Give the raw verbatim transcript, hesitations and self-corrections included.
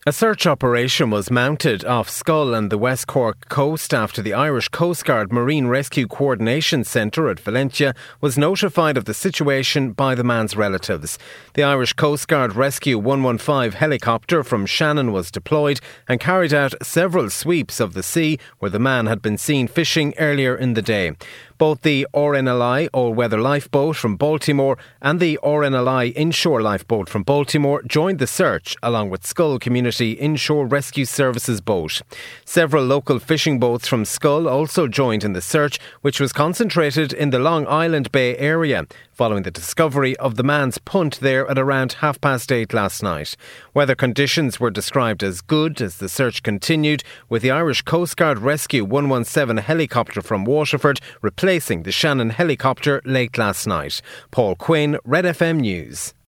A search operation was mounted off Schull and the West Cork coast after the Irish Coast Guard Marine Rescue Coordination Centre at Valentia was notified of the situation by the man's relatives. The Irish Coast Guard Rescue one one five helicopter from Shannon was deployed and carried out several sweeps of the sea where the man had been seen fishing earlier in the day. Both the R N L I all-weather lifeboat from Baltimore and the R N L I inshore lifeboat from Baltimore joined the search along with Schull Community Inshore Rescue Services boat. Several local fishing boats from Schull also joined in the search, which was concentrated in the Long Island Bay area, following the discovery of the man's punt there at around half past eight last night. Weather conditions were described as good as the search continued, with the Irish Coast Guard Rescue one one seven helicopter from Waterford replacing the Shannon helicopter late last night. Paul Quinn, Red F M News.